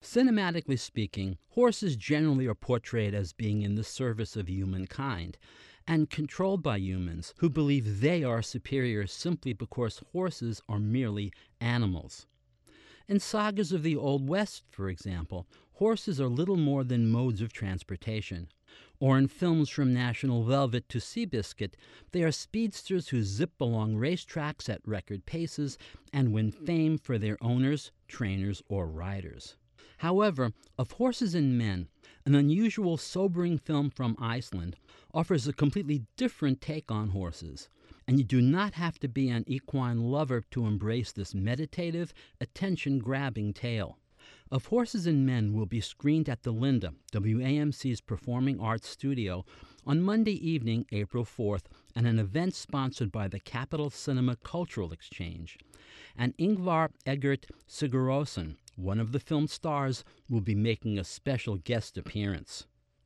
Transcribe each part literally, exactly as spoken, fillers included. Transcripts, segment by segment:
Cinematically speaking, horses generally are portrayed as being in the service of humankind and controlled by humans who believe they are superior simply because horses are merely animals. In sagas of the Old West, for example, horses are little more than modes of transportation. Or in films from National Velvet to Seabiscuit, they are speedsters who zip along racetracks at record paces and win fame for their owners, trainers, or riders. However, Of Horses and Men, an unusual, sobering film from Iceland, offers a completely different take on horses, and you do not have to be an equine lover to embrace this meditative, attention-grabbing tale. Of Horses and Men will be screened at the Linda, W A M C's performing arts studio, on Monday evening, April fourth, at an event sponsored by the Capital Cinema Cultural Exchange. And Ingvar Eggert Sigurðsson, one of the film's stars, will be making a special guest appearance.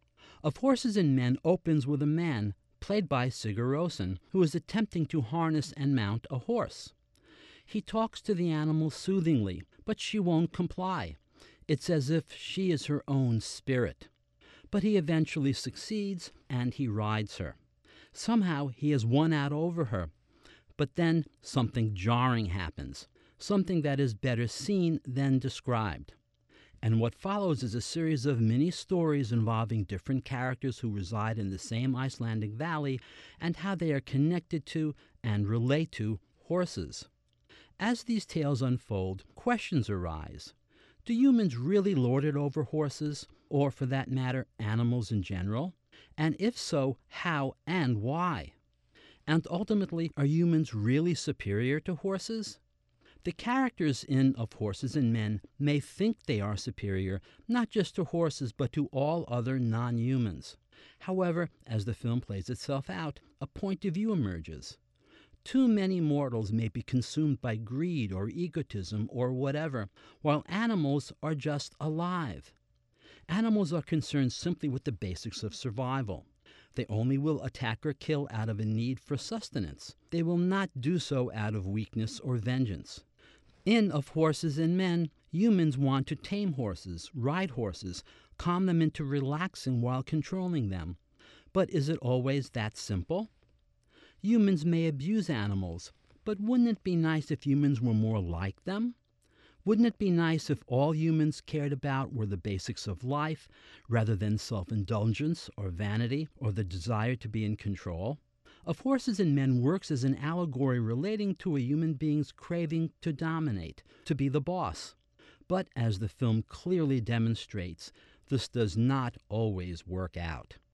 Of Horses and Men opens with a man, played by Sigurðsson, who is attempting to harness and mount a horse. He talks to the animal soothingly, but she won't comply. It's as if she is her own spirit. But he eventually succeeds, and he rides her. Somehow he has won out over her. But then something jarring happens, something that is better seen than described. And what follows is a series of mini-stories involving different characters who reside in the same Icelandic valley and how they are connected to and relate to horses. As these tales unfold, questions arise. Do humans really lord it over horses, or for that matter, animals in general? And if so, how and why? And ultimately, are humans really superior to horses? The characters in Of Horses and Men may think they are superior, not just to horses, but to all other non-humans. However, as the film plays itself out, a point of view emerges. Too many mortals may be consumed by greed or egotism or whatever, while animals are just alive. Animals are concerned simply with the basics of survival. They only will attack or kill out of a need for sustenance. They will not do so out of weakness or vengeance. In Of Horses and Men, humans want to tame horses, ride horses, calm them into relaxing while controlling them. But is it always that simple? Humans may abuse animals, but wouldn't it be nice if humans were more like them? Wouldn't it be nice if all humans cared about were the basics of life, rather than self-indulgence or vanity or the desire to be in control? Of Horses and Men works as an allegory relating to a human being's craving to dominate, to be the boss. But as the film clearly demonstrates, this does not always work out.